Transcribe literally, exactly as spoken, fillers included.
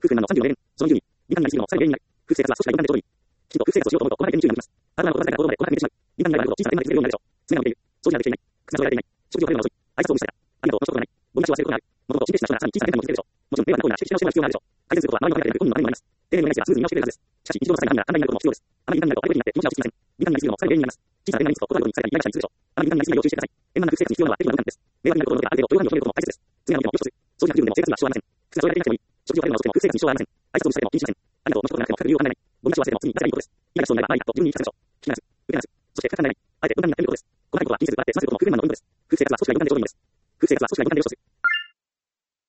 夫婦のさんじゅうよねん、その理由に、ビタミンがりすぎるのもさらに原因になる。夫婦生活は少しが簡単でちょうどいい。きちんと夫婦生活をしようと思うと、この背景に注意が向きます。アールワンをこなされたら行動までこんなに見てしまう。ビタミンがあることを小さな点まで気づけるようになるでしょう。爪が伸びている。掃除ができていない。靴が揃えられていない。食事を食べるのが遅い。挨拶を無視された。ありがとうの一言がない。ゴミ出しを忘れることがある。もともと神経質な人ならさらに小さな変化にも気づけるでしょう。もちろん、令和の行為なら指摘し直しが必要なのでしょう。改善することは周りの方だけでなく本人のためにもなります。丁寧にお願いすればスムーズに見直してくれるはずです。しかし、日常の些細な判断が簡単になることも必要です。あまりビタミンがあると相手になって気持ちが落ち着きません。ビタミンがりすぎるのもさらに原因になります。小さな点がりつくと断ることに疲れたりイライラしたりするでしょう。あまりビタミンがりすぎない要注意してください。円満な夫婦生活に必要なのは適度な分担です。迷惑になることを除けばある程度許容範囲を求めることも大切です。爪が伸びてもよしとする。掃除が不十分でも生活には支障はありません。靴が揃えられていなくてもいい。食事を食べるのが遅くても夫婦生活に支障はありません。挨拶を無視されても夫婦生活に支障はありません。挨拶を無視されても次に誰かにいいことです。ゴミ出しを忘れても次にいいことです。いいアクションになればないと自分に言い聞かせましょう。聞き流す。受け流す。そして不可解なない。あえて分担になってみることです。細かいことは気にせず、笑って済ませることも夫婦円満のポイントです。夫婦生活は少しが分担でちょうどいい。